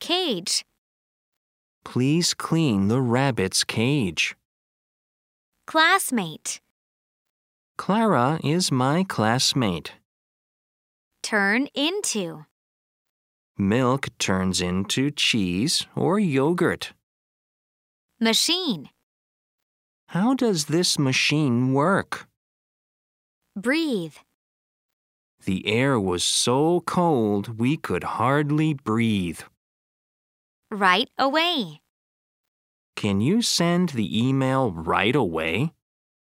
cage. Please clean the rabbit's cage. Classmate. Clara is my classmate. Turn into. Milk turns into cheese or yogurt. Machine. How does this machine work? Breathe. The air was so cold we could hardly breathe. Right away. Can you send the email right away?